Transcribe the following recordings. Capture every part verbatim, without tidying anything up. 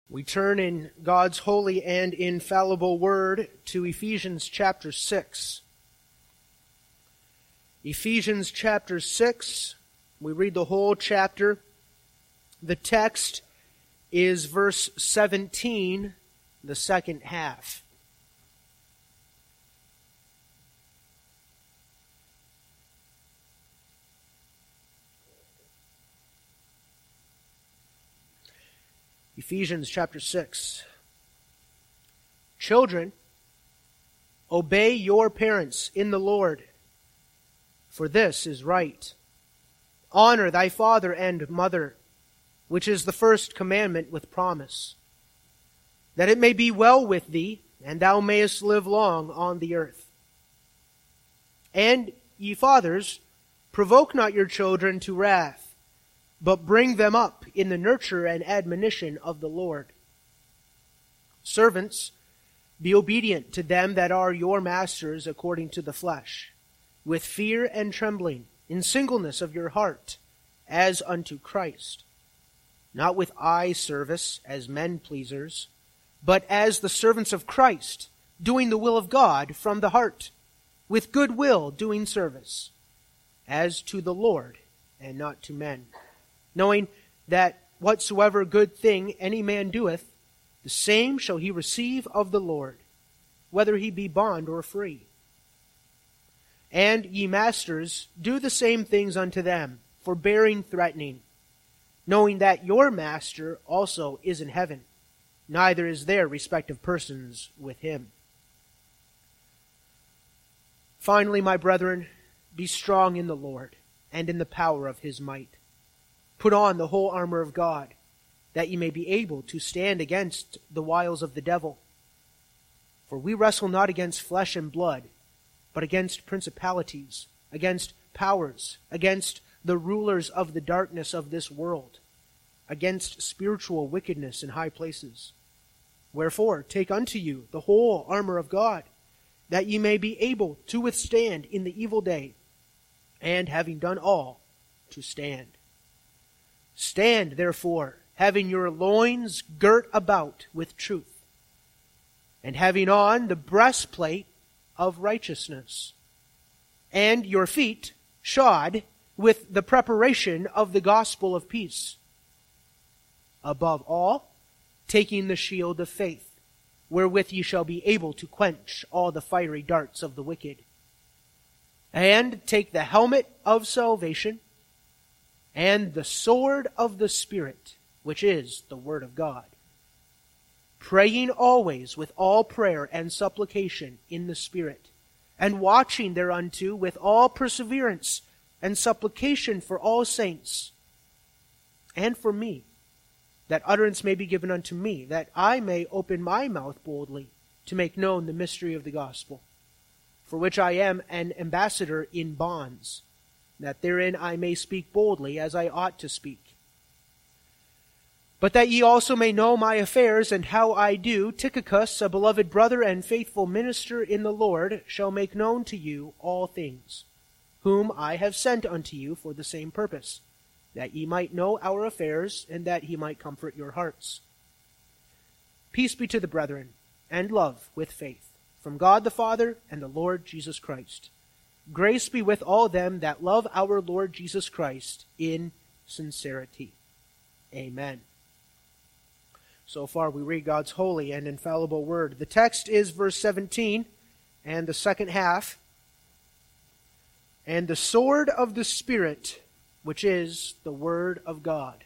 We turn in God's holy and infallible word to Ephesians chapter six. Ephesians chapter six, we read the whole chapter. The text is verse seventeen, the second half. Ephesians chapter six. Children, obey your parents in the Lord, for this is right. Honor thy father and mother, which is the first commandment with promise, that it may be well with thee, and thou mayest live long on the earth. And ye fathers, provoke not your children to wrath, but bring them up in the nurture and admonition of the Lord. Servants, be obedient to them that are your masters according to the flesh, with fear and trembling, in singleness of your heart, as unto Christ, not with eye service as men pleasers, but as the servants of Christ, doing the will of God from the heart, with good will doing service, as to the Lord and not to men, knowing that whatsoever good thing any man doeth, the same shall he receive of the Lord, whether he be bond or free. And ye masters, do the same things unto them, forbearing threatening, knowing that your master also is in heaven, neither is there respect of persons with him. Finally, my brethren, be strong in the Lord, and in the power of his might. Put on the whole armor of God, that ye may be able to stand against the wiles of the devil. For we wrestle not against flesh and blood, but against principalities, against powers, against the rulers of the darkness of this world, against spiritual wickedness in high places. Wherefore, take unto you the whole armor of God, that ye may be able to withstand in the evil day, and having done all, to stand. Stand, therefore, having your loins girt about with truth, and having on the breastplate of righteousness, and your feet shod with the preparation of the gospel of peace. Above all, taking the shield of faith, wherewith ye shall be able to quench all the fiery darts of the wicked. And take the helmet of salvation, and the sword of the Spirit, which is the Word of God, praying always with all prayer and supplication in the Spirit, and watching thereunto with all perseverance and supplication for all saints, and for me, that utterance may be given unto me, that I may open my mouth boldly to make known the mystery of the gospel, for which I am an ambassador in bonds, that therein I may speak boldly as I ought to speak. But that ye also may know my affairs and how I do, Tychicus, a beloved brother and faithful minister in the Lord, shall make known to you all things, whom I have sent unto you for the same purpose, that ye might know our affairs, and that he might comfort your hearts. Peace be to the brethren, and love with faith, from God the Father and the Lord Jesus Christ. Grace be with all them that love our Lord Jesus Christ in sincerity. Amen. So far we read God's holy and infallible word. The text is verse seventeen and the second half. And the sword of the Spirit, which is the Word of God.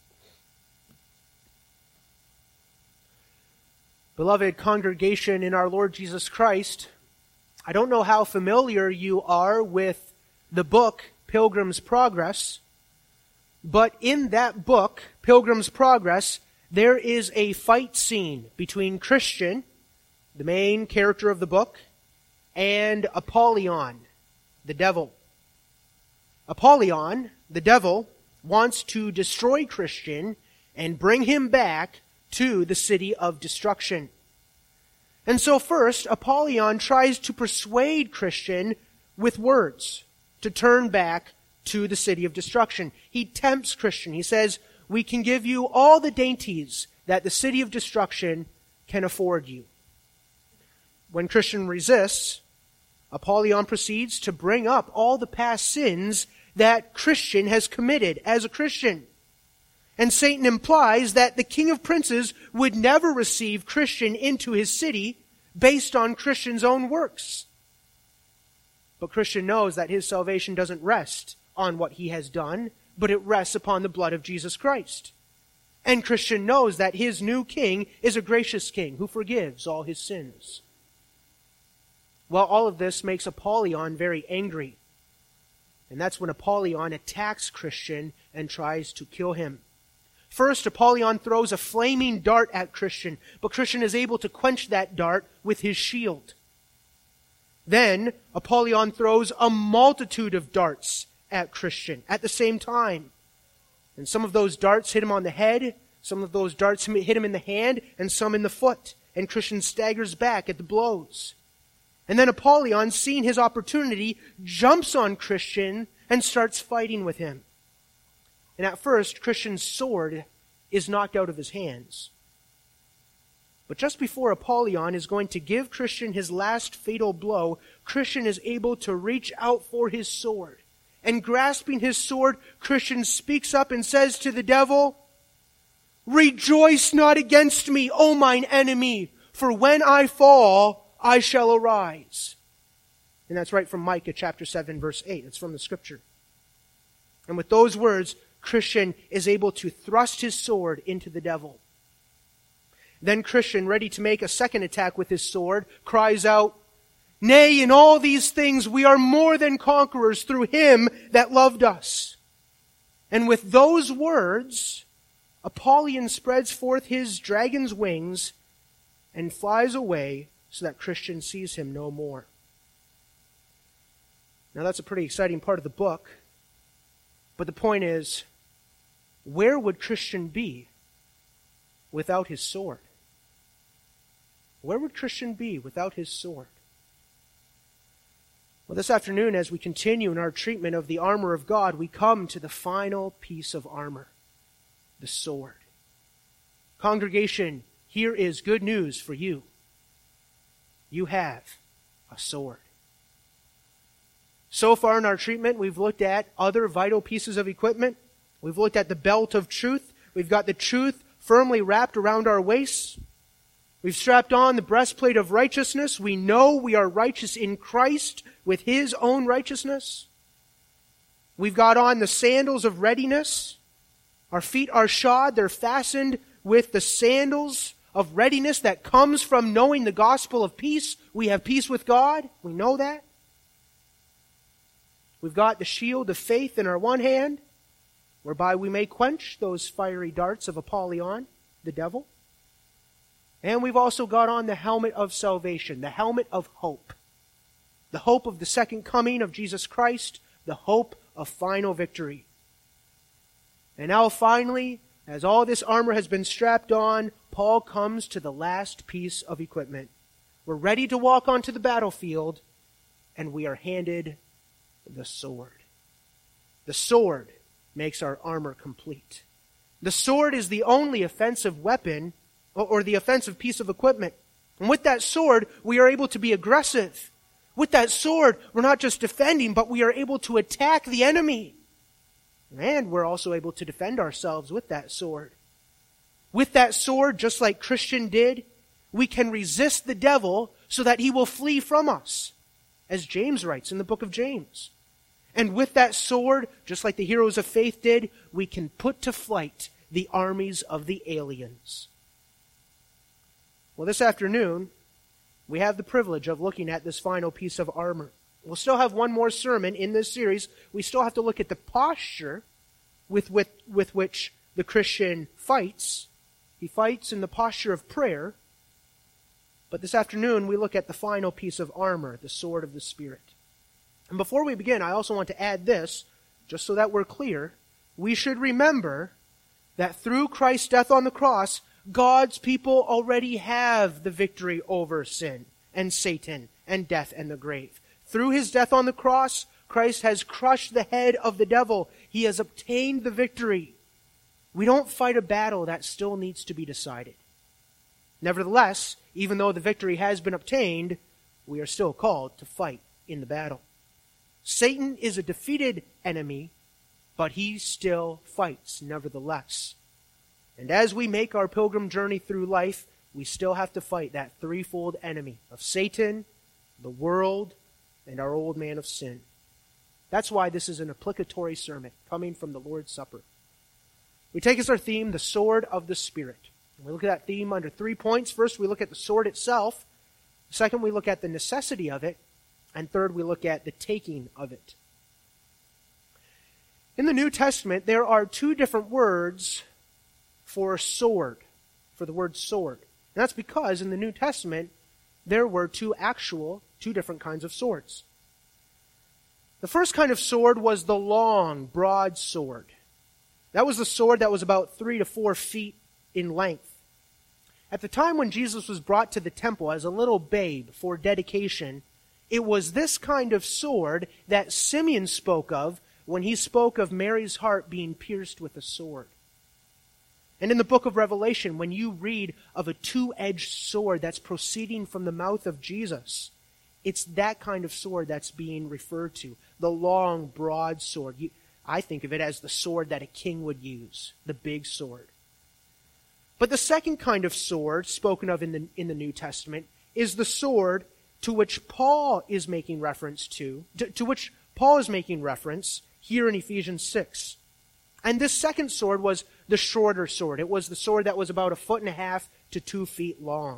Beloved congregation in our Lord Jesus Christ, I don't know how familiar you are with the book Pilgrim's Progress, but in that book, Pilgrim's Progress, there is a fight scene between Christian, the main character of the book, and Apollyon, the devil. Apollyon, the devil, wants to destroy Christian and bring him back to the city of destruction. And so first, Apollyon tries to persuade Christian with words to turn back to the city of destruction. He tempts Christian. He says, we can give you all the dainties that the city of destruction can afford you. When Christian resists, Apollyon proceeds to bring up all the past sins that Christian has committed as a Christian. And Satan implies that the King of Princes would never receive Christian into his city based on Christian's own works. But Christian knows that his salvation doesn't rest on what he has done, but it rests upon the blood of Jesus Christ. And Christian knows that his new king is a gracious king who forgives all his sins. Well, all of this makes Apollyon very angry. And that's when Apollyon attacks Christian and tries to kill him. First, Apollyon throws a flaming dart at Christian, but Christian is able to quench that dart with his shield. Then, Apollyon throws a multitude of darts at Christian at the same time. And some of those darts hit him on the head, some of those darts hit him in the hand, and some in the foot. And Christian staggers back at the blows. And then Apollyon, seeing his opportunity, jumps on Christian and starts fighting with him. And at first, Christian's sword is knocked out of his hands. But just before Apollyon is going to give Christian his last fatal blow, Christian is able to reach out for his sword. And grasping his sword, Christian speaks up and says to the devil, "Rejoice not against me, O mine enemy, for when I fall, I shall arise." And that's right from Micah chapter seven, verse eight. It's from the scripture. And with those words, Christian is able to thrust his sword into the devil. Then Christian, ready to make a second attack with his sword, cries out, "Nay, in all these things we are more than conquerors through him that loved us." And with those words, Apollyon spreads forth his dragon's wings and flies away so that Christian sees him no more. Now that's a pretty exciting part of the book. But the point is, where would Christian be without his sword? Where would Christian be without his sword? Well, this afternoon, as we continue in our treatment of the armor of God, we come to the final piece of armor, the sword. Congregation, here is good news for you. You have a sword. So far in our treatment, we've looked at other vital pieces of equipment. We've looked at the belt of truth. We've got the truth firmly wrapped around our waists. We've strapped on the breastplate of righteousness. We know we are righteous in Christ with His own righteousness. We've got on the sandals of readiness. Our feet are shod. They're fastened with the sandals of readiness that comes from knowing the gospel of peace. We have peace with God. We know that. We've got the shield of faith in our one hand, whereby we may quench those fiery darts of Apollyon, the devil. And we've also got on the helmet of salvation, the helmet of hope. The hope of the second coming of Jesus Christ, the hope of final victory. And now finally, as all this armor has been strapped on, Paul comes to the last piece of equipment. We're ready to walk onto the battlefield, and we are handed the sword. The sword makes our armor complete. The sword is the only offensive weapon or the offensive piece of equipment. And with that sword, we are able to be aggressive. With that sword, we're not just defending, but we are able to attack the enemy. And we're also able to defend ourselves with that sword. With that sword, just like Christian did, we can resist the devil so that he will flee from us, as James writes in the book of James. And with that sword, just like the heroes of faith did, we can put to flight the armies of the aliens. Well, this afternoon, we have the privilege of looking at this final piece of armor. We'll still have one more sermon in this series. We still have to look at the posture with, with, with which the Christian fights. He fights in the posture of prayer. But this afternoon, we look at the final piece of armor, the sword of the Spirit. And before we begin, I also want to add this, just so that we're clear. We should remember that through Christ's death on the cross, God's people already have the victory over sin and Satan and death and the grave. Through His death on the cross, Christ has crushed the head of the devil. He has obtained the victory. We don't fight a battle that still needs to be decided. Nevertheless, even though the victory has been obtained, we are still called to fight in the battle. Satan is a defeated enemy, but he still fights nevertheless. And as we make our pilgrim journey through life, we still have to fight that threefold enemy of Satan, the world, and our old man of sin. That's why this is an applicatory sermon coming from the Lord's Supper. We take as our theme the sword of the Spirit. And we look at that theme under three points. First, we look at the sword itself. Second, we look at the necessity of it. And third, we look at the taking of it. In the New Testament, there are two different words for sword, for the word sword. And that's because in the New Testament, there were two actual, two different kinds of swords. The first kind of sword was the long, broad sword. That was the sword that was about three to four feet in length. At the time when Jesus was brought to the temple as a little babe for dedication, it was this kind of sword that Simeon spoke of when he spoke of Mary's heart being pierced with a sword. And in the book of Revelation, when you read of a two-edged sword that's proceeding from the mouth of Jesus, it's that kind of sword that's being referred to. The long, broad sword. You, I think of it as the sword that a king would use, the big sword. But the second kind of sword spoken of in the, in the New Testament is the sword to which Paul is making reference to, to, to which Paul is making reference here in Ephesians six. And this second sword was the shorter sword. It was the sword that was about a foot and a half to two feet long.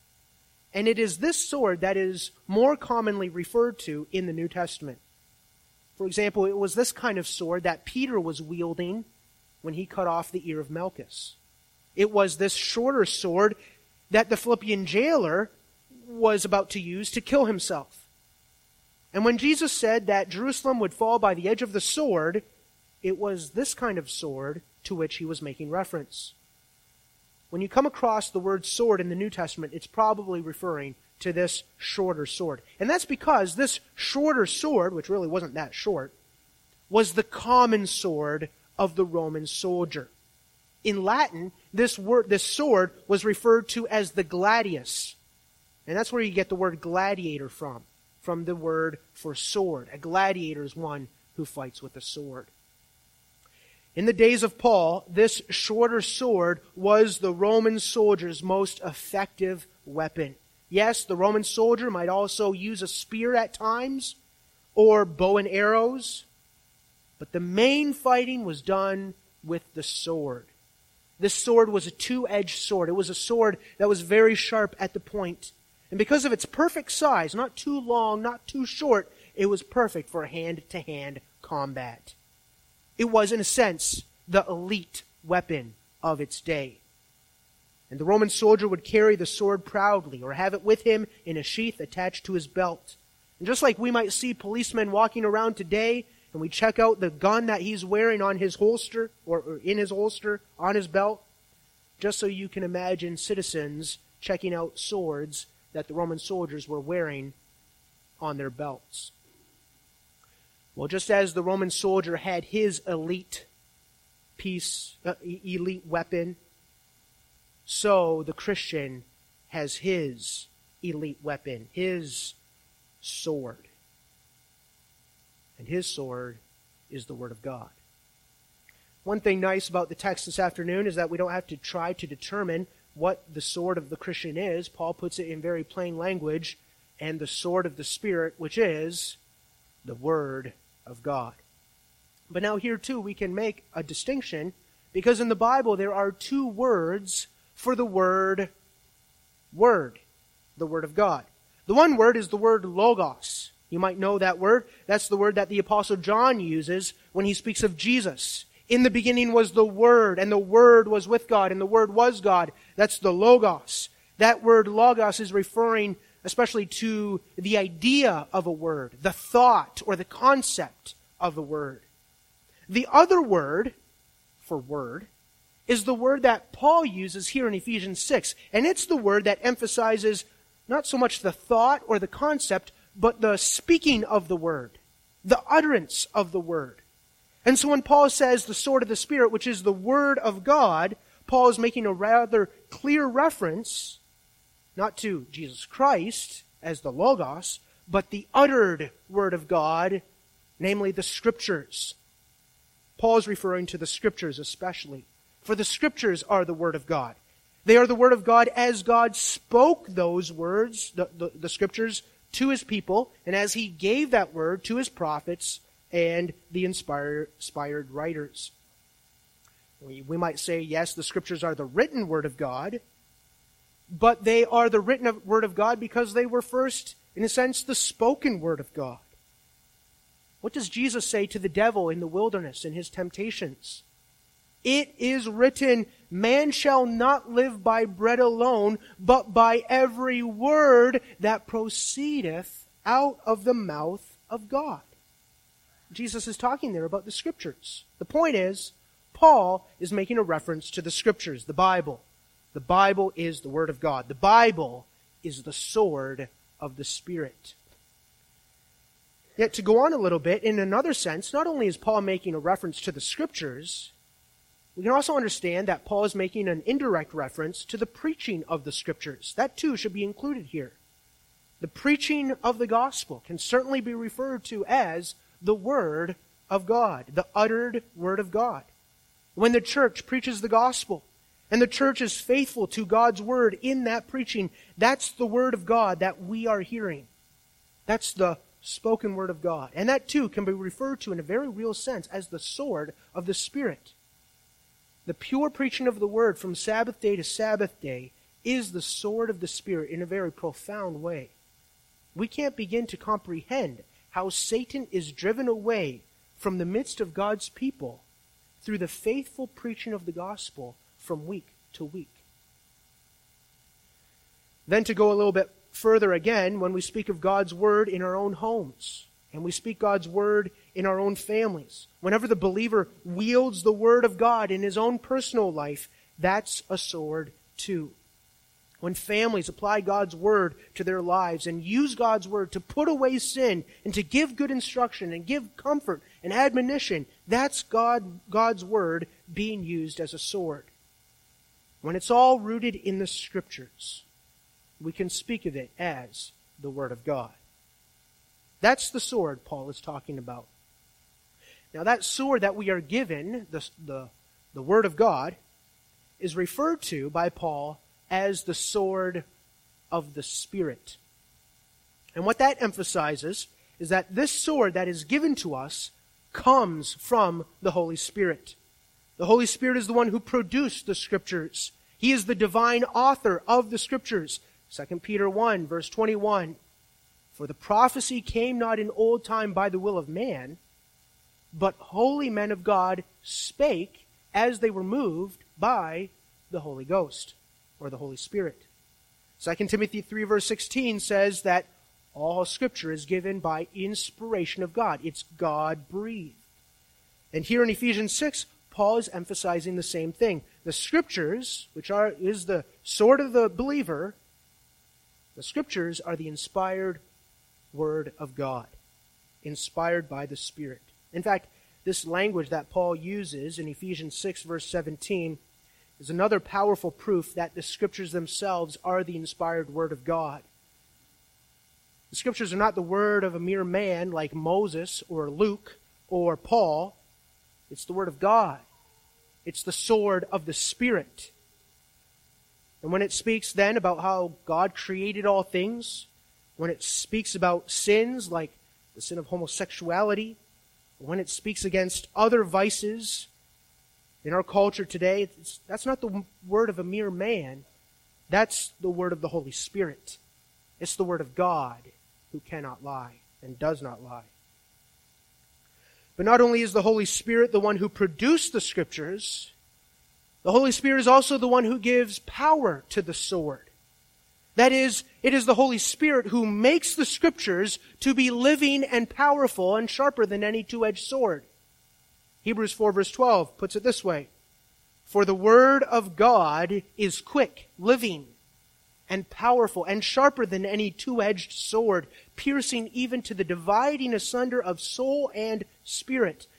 And it is this sword that is more commonly referred to in the New Testament. For example, it was this kind of sword that Peter was wielding when he cut off the ear of Malchus. It was this shorter sword that the Philippian jailer was about to use to kill himself. And when Jesus said that Jerusalem would fall by the edge of the sword, it was this kind of sword to which he was making reference. When you come across the word sword in the New Testament, it's probably referring to this shorter sword. And that's because this shorter sword, which really wasn't that short, was the common sword of the Roman soldier. In Latin, this word, this sword was referred to as the gladius. And that's where you get the word gladiator from, from the word for sword. A gladiator is one who fights with a sword. In the days of Paul, this shorter sword was the Roman soldier's most effective weapon. Yes, the Roman soldier might also use a spear at times, or bow and arrows, but the main fighting was done with the sword. This sword was a two-edged sword. It was a sword that was very sharp at the point. And because of its perfect size, not too long, not too short, it was perfect for hand-to-hand combat. It was, in a sense, the elite weapon of its day. And the Roman soldier would carry the sword proudly or have it with him in a sheath attached to his belt. And just like we might see policemen walking around today, and we check out the gun that he's wearing on his holster, or, or in his holster, on his belt, just so you can imagine citizens checking out swords that the Roman soldiers were wearing on their belts. Well, just as the Roman soldier had his elite piece, uh, elite weapon, so the Christian has his elite weapon, his sword. And his sword is the Word of God. One thing nice about the text this afternoon is that we don't have to try to determine what the sword of the Christian is. Paul puts it in very plain language, and the sword of the Spirit, which is the Word of God. But now here too we can make a distinction, because in the Bible there are two words for the word word, the Word of God. The one word is the word logos. You might know that word. That's the word that the Apostle John uses when he speaks of Jesus. In the beginning was the Word, and the Word was with God, and the Word was God. That's the logos. That word logos is referring especially to the idea of a word, the thought or the concept of a word. The other word for word is the word that Paul uses here in Ephesians six, and it's the word that emphasizes not so much the thought or the concept, but the speaking of the word, the utterance of the word. And so when Paul says the sword of the Spirit, which is the Word of God, Paul is making a rather clear reference, not to Jesus Christ as the Logos, but the uttered Word of God, namely the Scriptures. Paul is referring to the Scriptures especially, for the Scriptures are the Word of God. They are the Word of God as God spoke those words, the, the, the Scriptures, to His people, and as He gave that Word to His prophets and the inspired, inspired writers. We, we might say, yes, the Scriptures are the written Word of God, but they are the written Word of God because they were first, in a sense, the spoken Word of God. What does Jesus say to the devil in the wilderness in His temptations? It is written, man shall not live by bread alone, but by every word that proceedeth out of the mouth of God. Jesus is talking there about the Scriptures. The point is, Paul is making a reference to the Scriptures, the Bible. The Bible is the Word of God. The Bible is the sword of the Spirit. Yet to go on a little bit, in another sense, not only is Paul making a reference to the Scriptures, we can also understand that Paul is making an indirect reference to the preaching of the Scriptures. That too should be included here. The preaching of the gospel can certainly be referred to as the Word of God, the uttered Word of God. When the church preaches the gospel, and the church is faithful to God's Word in that preaching, that's the Word of God that we are hearing. That's the spoken Word of God. And that too can be referred to in a very real sense as the sword of the Spirit. The pure preaching of the Word from Sabbath day to Sabbath day is the sword of the Spirit in a very profound way. We can't begin to comprehend how Satan is driven away from the midst of God's people through the faithful preaching of the gospel from week to week. Then to go a little bit further again, when we speak of God's Word in our own homes, and we speak God's Word in our own families, whenever the believer wields the Word of God in his own personal life, that's a sword too. When families apply God's Word to their lives and use God's Word to put away sin and to give good instruction and give comfort and admonition, that's God, God's Word being used as a sword. When it's all rooted in the Scriptures, we can speak of it as the Word of God. That's the sword Paul is talking about. Now that sword that we are given, the, the, the Word of God, is referred to by Paul as the sword of the Spirit. And what that emphasizes is that this sword that is given to us comes from the Holy Spirit. The Holy Spirit is the one who produced the Scriptures. He is the divine author of the Scriptures. Second Peter one, verse twenty-one. For the prophecy came not in old time by the will of man, but holy men of God spake as they were moved by the Holy Ghost, or the Holy Spirit. Second Timothy three, verse sixteen says that all Scripture is given by inspiration of God. It's God-breathed. And here in Ephesians six, Paul is emphasizing the same thing. The Scriptures, which are is the sword of the believer, the Scriptures are the inspired Word of God, inspired by the Spirit. In fact, this language that Paul uses in Ephesians six, verse seventeen, is another powerful proof that the Scriptures themselves are the inspired Word of God. The Scriptures are not the word of a mere man like Moses or Luke or Paul. It's the Word of God. It's the sword of the Spirit. And when it speaks then about how God created all things, when it speaks about sins like the sin of homosexuality, when it speaks against other vices in our culture today, it's, that's not the word of a mere man. That's the word of the Holy Spirit. It's the word of God who cannot lie and does not lie. But not only is the Holy Spirit the one who produced the Scriptures, the Holy Spirit is also the one who gives power to the sword. That is, it is the Holy Spirit who makes the Scriptures to be living and powerful and sharper than any two-edged sword. Hebrews four, verse twelve puts it this way: For the Word of God is quick, living, and powerful, and sharper than any two-edged sword, piercing even to the dividing asunder of soul and spirit,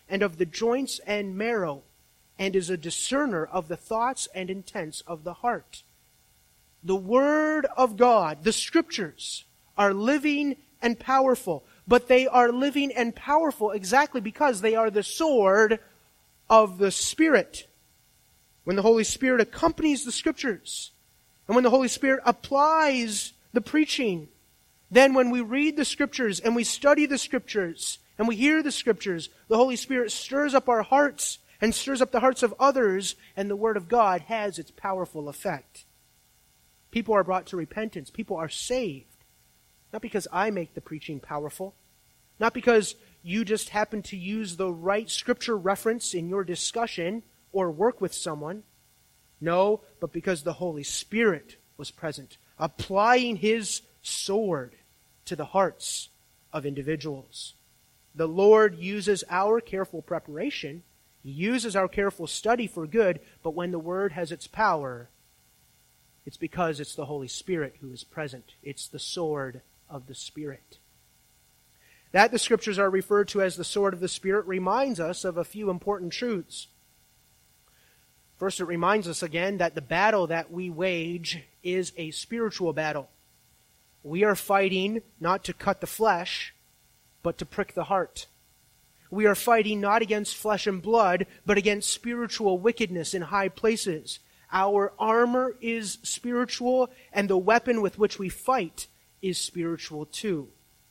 and of the joints and marrow, and is a discerner of the thoughts and intents of the heart. The Word of God, the Scriptures, are living and powerful, but they are living and powerful exactly because they are the sword of the Spirit. When the Holy Spirit accompanies the Scriptures, and when the Holy Spirit applies the preaching, then when we read the Scriptures and we study the Scriptures and we hear the Scriptures, the Holy Spirit stirs up our hearts and stirs up the hearts of others, and the Word of God has its powerful effect. People are brought to repentance. People are saved. Not because I make the preaching powerful. Not because you just happen to use the right Scripture reference in your discussion or work with someone. No, but because the Holy Spirit was present, applying His sword to the hearts of individuals. The Lord uses our careful preparation, He uses our careful study for good, but when the Word has its power, it's because it's the Holy Spirit who is present. It's the sword of the Spirit. That the Scriptures are referred to as the sword of the Spirit reminds us of a few important truths. First, it reminds us again that the battle that we wage is a spiritual battle. We are fighting not to cut the flesh, but to prick the heart. We are fighting not against flesh and blood, but against spiritual wickedness in high places. Our armor is spiritual, and the weapon with which we fight is spiritual too.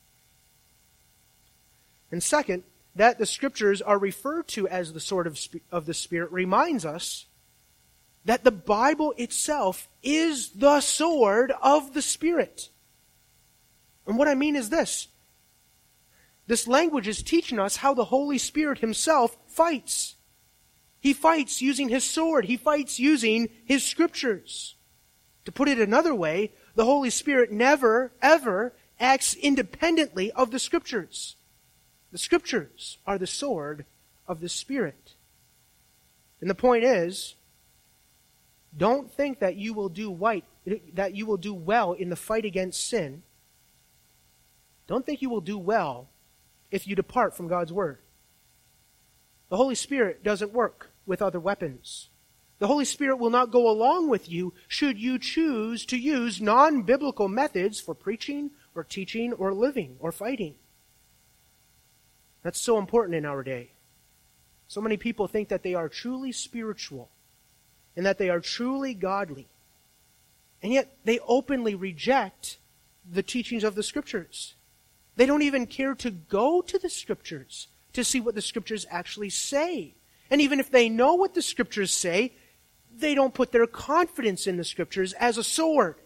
And second, that the Scriptures are referred to as the sword of, of the Spirit reminds us that the Bible itself is the sword of the Spirit. And what I mean is this. This language is teaching us how the Holy Spirit Himself fights. He fights using His sword. He fights using His Scriptures. To put it another way, the Holy Spirit never, ever acts independently of the Scriptures. The Scriptures are the sword of the Spirit. And the point is, don't think that you will do white, that you will do well in the fight against sin. Don't think you will do well if you depart from God's Word. The Holy Spirit doesn't work with other weapons. The Holy Spirit will not go along with you should you choose to use non-biblical methods for preaching or teaching or living or fighting. That's so important in our day. So many people think that they are truly spiritual and that they are truly godly. And yet they openly reject the teachings of the Scriptures. They don't even care to go to the Scriptures to see what the Scriptures actually say. And even if they know what the Scriptures say, they don't put their confidence in the Scriptures as a sword.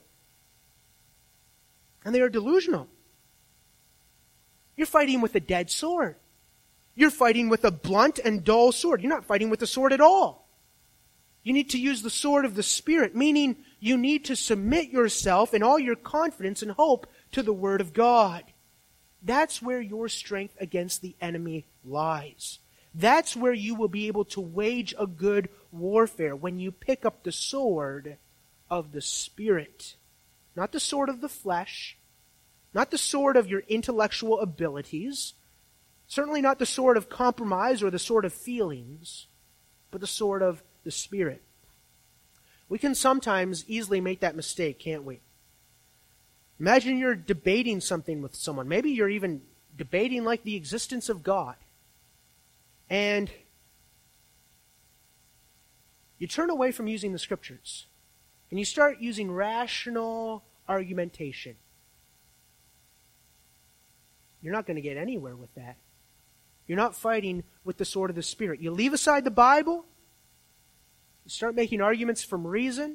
And they are delusional. You're fighting with a dead sword. You're fighting with a blunt and dull sword. You're not fighting with a sword at all. You need to use the sword of the Spirit, meaning you need to submit yourself in all your confidence and hope to the Word of God. That's where your strength against the enemy lies. That's where you will be able to wage a good warfare, when you pick up the sword of the Spirit. Not the sword of the flesh, not the sword of your intellectual abilities, certainly not the sword of compromise or the sword of feelings, but the sword of the Spirit. We can sometimes easily make that mistake, can't we? Imagine you're debating something with someone. Maybe you're even debating like the existence of God. And you turn away from using the Scriptures. And you start using rational argumentation. You're not going to get anywhere with that. You're not fighting with the sword of the Spirit. You leave aside the Bible. You start making arguments from reason.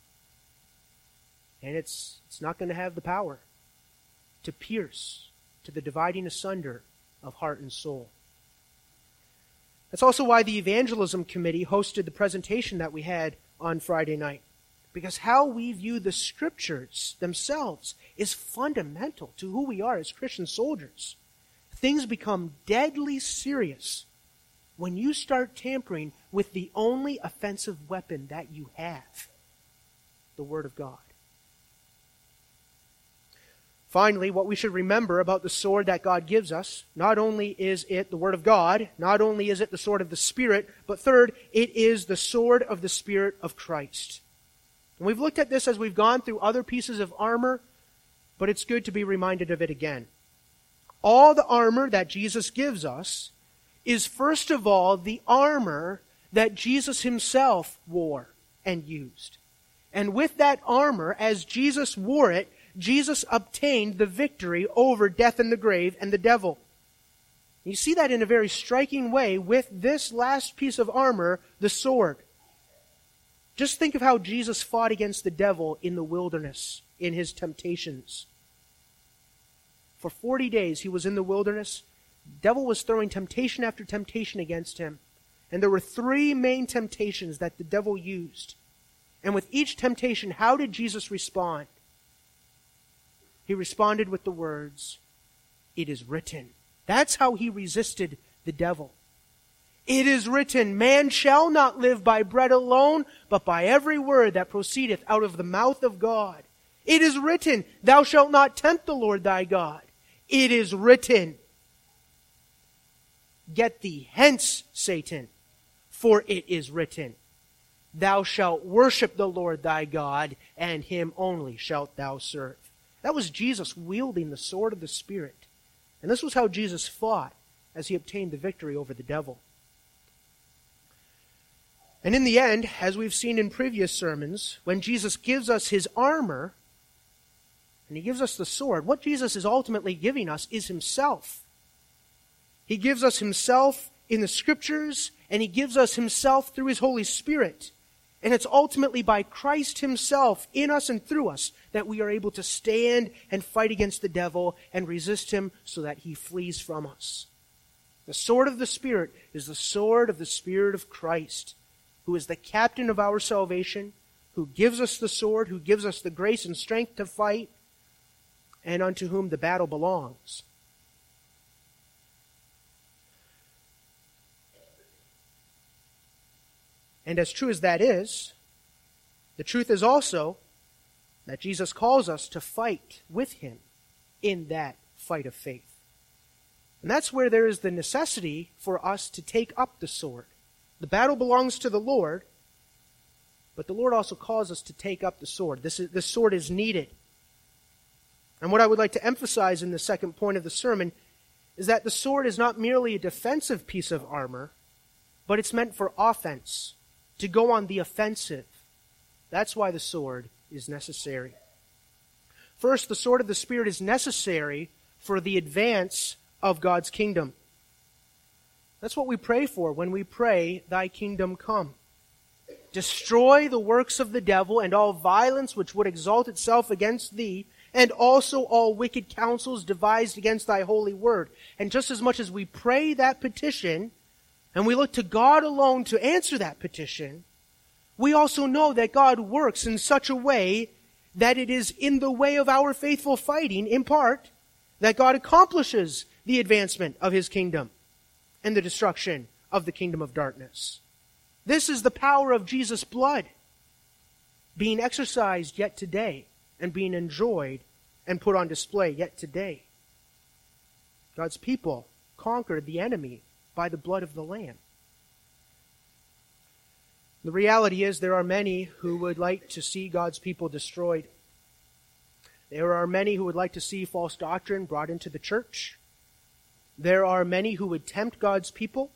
And it's it's not going to have the power to pierce to the dividing asunder of heart and soul. That's also why the Evangelism Committee hosted the presentation that we had on Friday night. Because how we view the Scriptures themselves is fundamental to who we are as Christian soldiers. Things become deadly serious when you start tampering with the only offensive weapon that you have, the Word of God. Finally, what we should remember about the sword that God gives us, not only is it the Word of God, not only is it the sword of the Spirit, but third, it is the sword of the Spirit of Christ. And we've looked at this as we've gone through other pieces of armor, but it's good to be reminded of it again. All the armor that Jesus gives us is first of all the armor that Jesus himself wore and used. And with that armor, as Jesus wore it, Jesus obtained the victory over death and the grave and the devil. You see that in a very striking way with this last piece of armor, the sword. Just think of how Jesus fought against the devil in the wilderness, in his temptations. For forty days he was in the wilderness. The devil was throwing temptation after temptation against him. And there were three main temptations that the devil used. And with each temptation, how did Jesus respond? He responded with the words, "It is written." That's how he resisted the devil. It is written, man shall not live by bread alone, but by every word that proceedeth out of the mouth of God. It is written, thou shalt not tempt the Lord thy God. It is written, get thee hence, Satan, for it is written, thou shalt worship the Lord thy God, and him only shalt thou serve. That was Jesus wielding the sword of the Spirit. And this was how Jesus fought as he obtained the victory over the devil. And in the end, as we've seen in previous sermons, when Jesus gives us his armor, and he gives us the sword, what Jesus is ultimately giving us is himself. He gives us himself in the Scriptures, and he gives us himself through his Holy Spirit. And it's ultimately by Christ himself, in us and through us, that we are able to stand and fight against the devil and resist him so that he flees from us. The sword of the Spirit is the sword of the Spirit of Christ, who is the captain of our salvation, who gives us the sword, who gives us the grace and strength to fight, and unto whom the battle belongs. And as true as that is, the truth is also that Jesus calls us to fight with him in that fight of faith. And that's where there is the necessity for us to take up the sword. The battle belongs to the Lord, but the Lord also calls us to take up the sword. This, is, this sword is needed. And what I would like to emphasize in the second point of the sermon is that the sword is not merely a defensive piece of armor, but it's meant for offense, to go on the offensive. That's why the sword is necessary. First, the sword of the Spirit is necessary for the advance of God's kingdom. That's what we pray for when we pray, thy kingdom come. Destroy the works of the devil and all violence which would exalt itself against thee, and also all wicked counsels devised against thy holy word. And just as much as we pray that petition, and we look to God alone to answer that petition, we also know that God works in such a way that it is in the way of our faithful fighting, in part, that God accomplishes the advancement of his kingdom and the destruction of the kingdom of darkness. This is the power of Jesus' blood being exercised yet today and being enjoyed and put on display yet today. God's people conquered the enemy by the blood of the Lamb. The reality is there are many who would like to see God's people destroyed. There are many who would like to see false doctrine brought into the church. There are many who would tempt God's people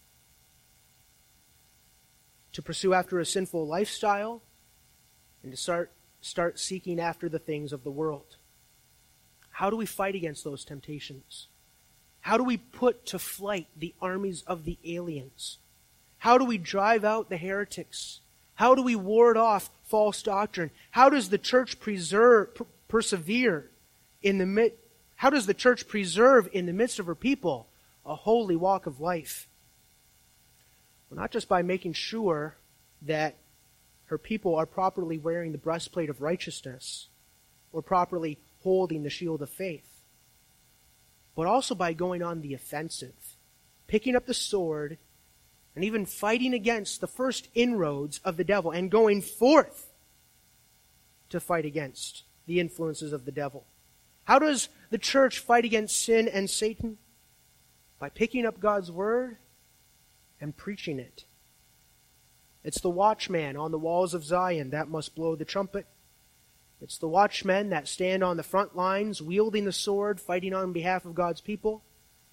to pursue after a sinful lifestyle and to start, start seeking after the things of the world. How do we fight against those temptations? How do we put to flight the armies of the aliens? How do we drive out the heretics? How do we ward off false doctrine? How does the church preserve, per- persevere in the mid, how does the church preserve in the midst of her people a holy walk of life? Well, not just by making sure that her people are properly wearing the breastplate of righteousness or properly holding the shield of faith, but also by going on the offensive, picking up the sword, and even fighting against the first inroads of the devil and going forth to fight against the influences of the devil. How does the church fight against sin and Satan? By picking up God's word and preaching it. It's the watchman on the walls of Zion that must blow the trumpet. It's the watchmen that stand on the front lines, wielding the sword, fighting on behalf of God's people.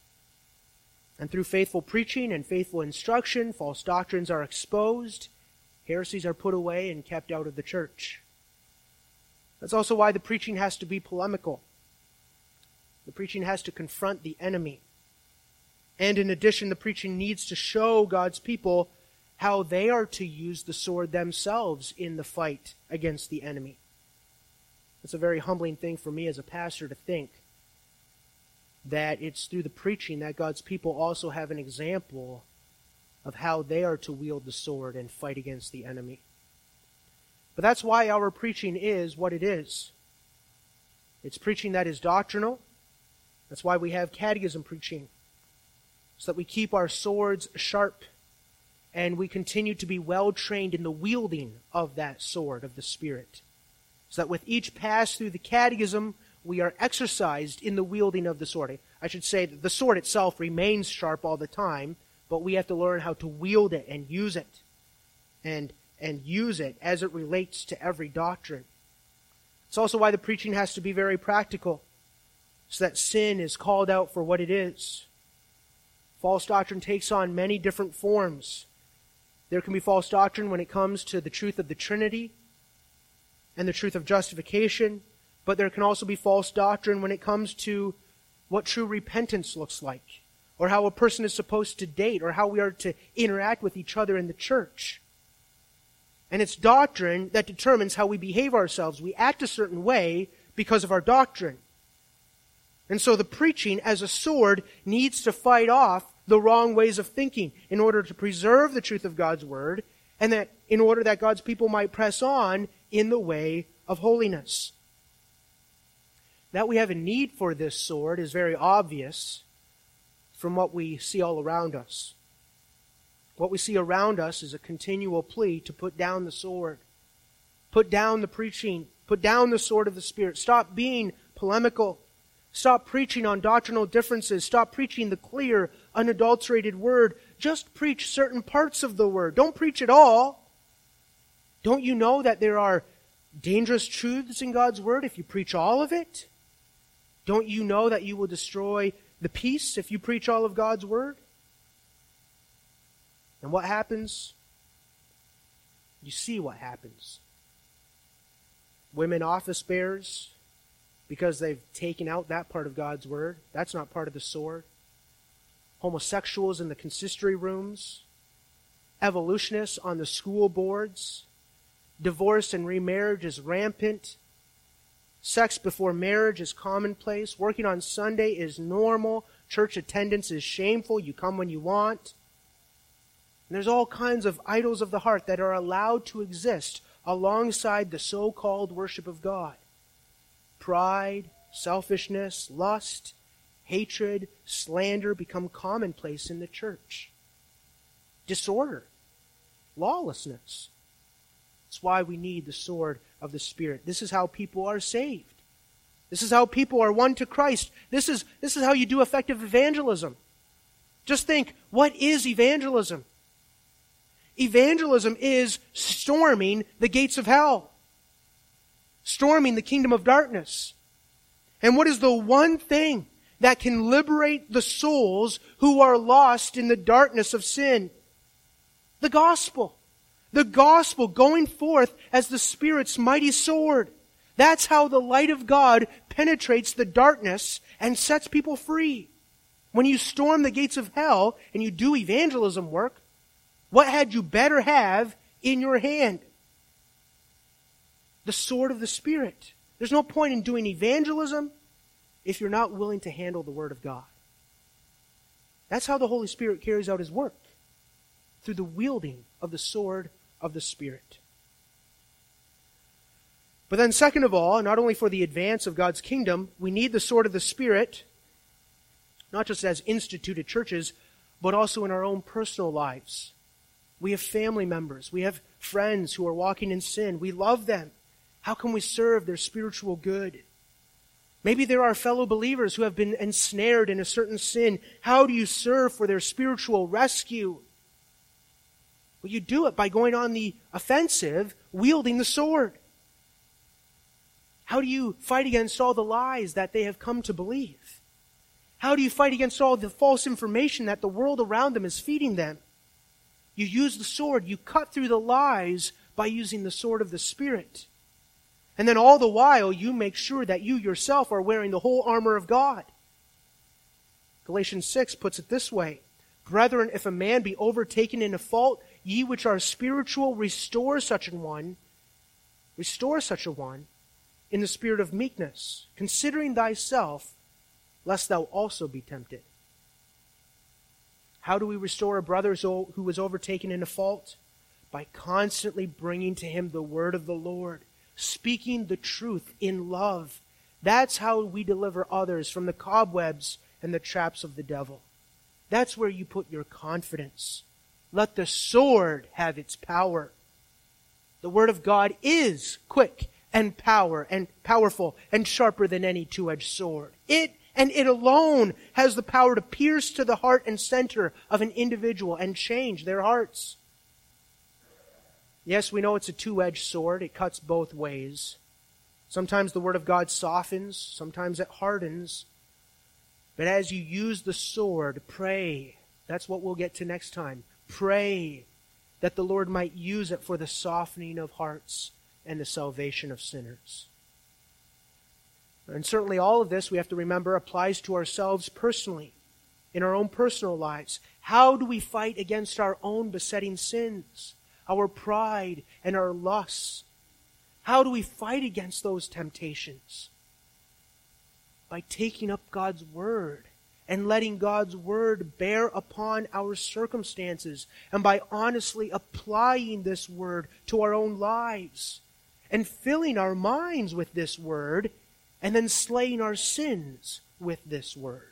And through faithful preaching and faithful instruction, false doctrines are exposed, heresies are put away and kept out of the church. That's also why the preaching has to be polemical. The preaching has to confront the enemy. And in addition, the preaching needs to show God's people how they are to use the sword themselves in the fight against the enemy. It's a very humbling thing for me as a pastor to think that it's through the preaching that God's people also have an example of how they are to wield the sword and fight against the enemy. But that's why our preaching is what it is. It's preaching that is doctrinal. That's why we have catechism preaching, so that we keep our swords sharp and we continue to be well trained in the wielding of that sword of the Spirit. So that with each pass through the catechism, we are exercised in the wielding of the sword. I should say that the sword itself remains sharp all the time, but we have to learn how to wield it and use it, and, and use it as it relates to every doctrine. It's also why the preaching has to be very practical, so that sin is called out for what it is. False doctrine takes on many different forms. There can be false doctrine when it comes to the truth of the Trinity and the truth of justification, but there can also be false doctrine when it comes to what true repentance looks like, or how a person is supposed to date, or how we are to interact with each other in the church. And it's doctrine that determines how we behave ourselves. We act a certain way because of our doctrine. And so the preaching as a sword needs to fight off the wrong ways of thinking in order to preserve the truth of God's word, and that in order that God's people might press on in the way of holiness. That we have a need for this sword is very obvious from what we see all around us. What we see around us is a continual plea to put down the sword. Put down the preaching. Put down the sword of the Spirit. Stop being polemical. Stop preaching on doctrinal differences. Stop preaching the clear, unadulterated word. Just preach certain parts of the word. Don't preach it all. Don't you know that there are dangerous truths in God's word if you preach all of it? Don't you know that you will destroy the peace if you preach all of God's word? And what happens? You see what happens. Women office bearers, because they've taken out that part of God's word. That's not part of the sword. Homosexuals in the consistory rooms. Evolutionists on the school boards. Divorce and remarriage is rampant. Sex before marriage is commonplace. Working on Sunday is normal. Church attendance is shameful. You come when you want. And there's all kinds of idols of the heart that are allowed to exist alongside the so-called worship of God. Pride, selfishness, lust, hatred, slander become commonplace in the church. Disorder, lawlessness. That's why we need the sword of the Spirit. This is how people are saved. This is how people are won to Christ. This is, this is how you do effective evangelism. Just think, what is evangelism? Evangelism is storming the gates of hell. Storming the kingdom of darkness. And what is the one thing that can liberate the souls who are lost in the darkness of sin? The gospel. The gospel going forth as the Spirit's mighty sword. That's how the light of God penetrates the darkness and sets people free. When you storm the gates of hell and you do evangelism work, what had you better have in your hand? The sword of the Spirit. There's no point in doing evangelism if you're not willing to handle the Word of God. That's how the Holy Spirit carries out His work. Through the wielding of the sword of the Spirit. But then second of all, not only for the advance of God's kingdom, we need the sword of the Spirit, not just as instituted churches, but also in our own personal lives. We have family members. We have friends who are walking in sin. We love them. How can we serve their spiritual good? Maybe there are fellow believers who have been ensnared in a certain sin. How do you serve for their spiritual rescue? Well, you do it by going on the offensive, wielding the sword. How do you fight against all the lies that they have come to believe? How do you fight against all the false information that the world around them is feeding them? You use the sword. You cut through the lies by using the sword of the Spirit. And then all the while, you make sure that you yourself are wearing the whole armor of God. Galatians six puts it this way: Brethren, if a man be overtaken in a fault, ye which are spiritual, restore such an one, restore such a one, in the spirit of meekness, considering thyself, lest thou also be tempted. How do we restore a brother who was overtaken in a fault? By constantly bringing to him the word of the Lord, speaking the truth in love. That's how we deliver others from the cobwebs and the traps of the devil. That's where you put your confidence. Let the sword have its power. The word of God is quick and power and powerful and sharper than any two-edged sword. It and it alone has the power to pierce to the heart and center of an individual and change their hearts. Yes, we know it's a two-edged sword. It cuts both ways. Sometimes the word of God softens, sometimes it hardens. But as you use the sword, pray. That's what we'll get to next time. Pray that the Lord might use it for the softening of hearts and the salvation of sinners. And certainly all of this, we have to remember, applies to ourselves personally, in our own personal lives. How do we fight against our own besetting sins, our pride and our lusts? How do we fight against those temptations? By taking up God's Word and letting God's Word bear upon our circumstances, and by honestly applying this Word to our own lives and filling our minds with this Word, and then slaying our sins with this Word.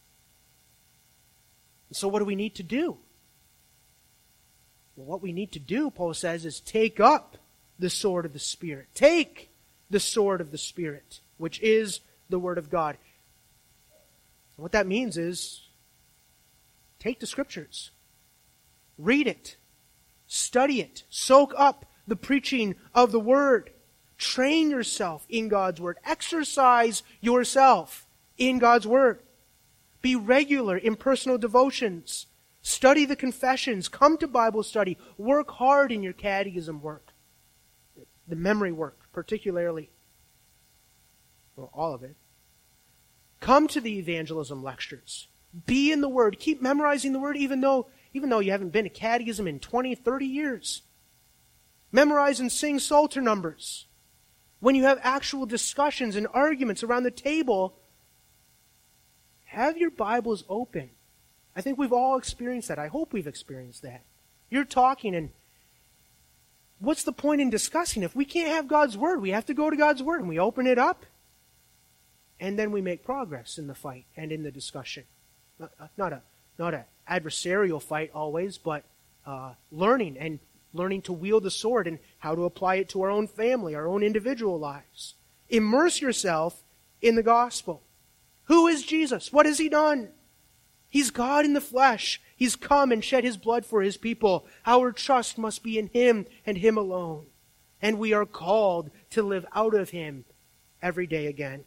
So what do we need to do? Well, what we need to do, Paul says, is take up the sword of the Spirit. Take the sword of the Spirit, which is the Word of God. What that means is, take the Scriptures. Read it. Study it. Soak up the preaching of the Word. Train yourself in God's Word. Exercise yourself in God's Word. Be regular in personal devotions. Study the confessions. Come to Bible study. Work hard in your catechism work. The memory work, particularly. Well, all of it. Come to the evangelism lectures. Be in the Word. Keep memorizing the Word even though, even though you haven't been to catechism in twenty, thirty years. Memorize and sing Psalter numbers. When you have actual discussions and arguments around the table, have your Bibles open. I think we've all experienced that. I hope we've experienced that. You're talking, and what's the point in discussing? If we can't have God's Word, we have to go to God's Word, and we open it up, and then we make progress in the fight and in the discussion. Not, not a not an adversarial fight always, but uh, learning and learning to wield the sword and how to apply it to our own family, our own individual lives. Immerse yourself in the gospel. Who is Jesus? What has He done? He's God in the flesh. He's come and shed His blood for His people. Our trust must be in Him and Him alone. And we are called to live out of Him every day again.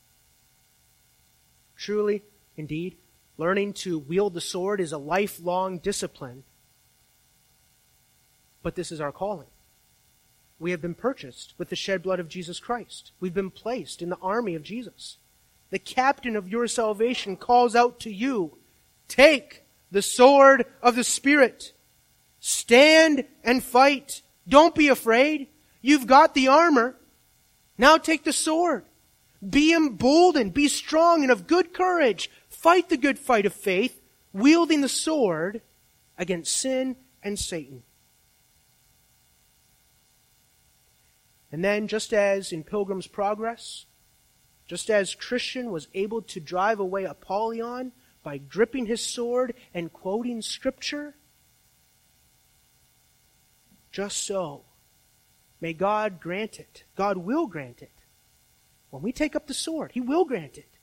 Truly, indeed, learning to wield the sword is a lifelong discipline. But this is our calling. We have been purchased with the shed blood of Jesus Christ. We've been placed in the army of Jesus. The captain of your salvation calls out to you, take the sword of the Spirit. Stand and fight. Don't be afraid. You've got the armor. Now take the sword. Be emboldened. Be strong and of good courage. Fight the good fight of faith, wielding the sword against sin and Satan. And then, just as in Pilgrim's Progress, just as Christian was able to drive away Apollyon by gripping his sword and quoting Scripture, just so, may God grant it, God will grant it, when we take up the sword, he will grant it.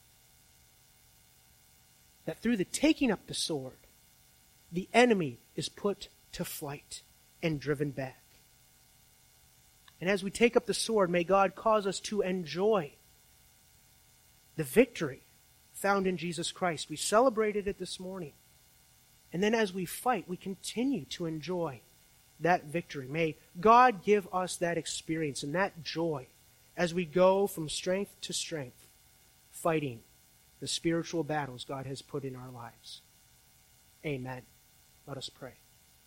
That through the taking up the sword, the enemy is put to flight and driven back. And as we take up the sword, may God cause us to enjoy the victory found in Jesus Christ. We celebrated it this morning. And then as we fight, we continue to enjoy that victory. May God give us that experience and that joy as we go from strength to strength, fighting the spiritual battles God has put in our lives. Amen. Let us pray.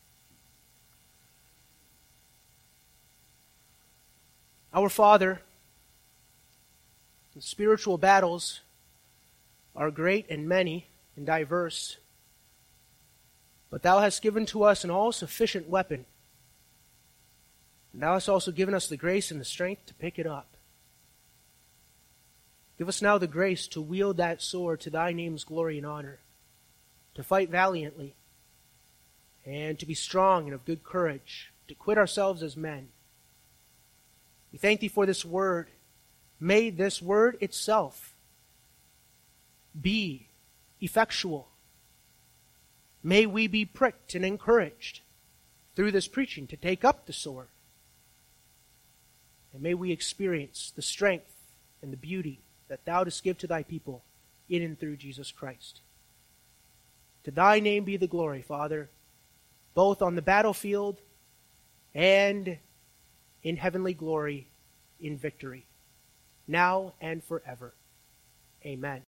Our Father, the spiritual battles are great and many and diverse, but Thou hast given to us an all-sufficient weapon. And Thou hast also given us the grace and the strength to pick it up. Give us now the grace to wield that sword to Thy name's glory and honor, to fight valiantly, and to be strong and of good courage, to quit ourselves as men. We thank Thee for this word. May this word itself be effectual. May we be pricked and encouraged through this preaching to take up the sword. And may we experience the strength and the beauty that Thou dost give to Thy people in and through Jesus Christ. To Thy name be the glory, Father, both on the battlefield and in heavenly glory, in victory, now and forever. Amen.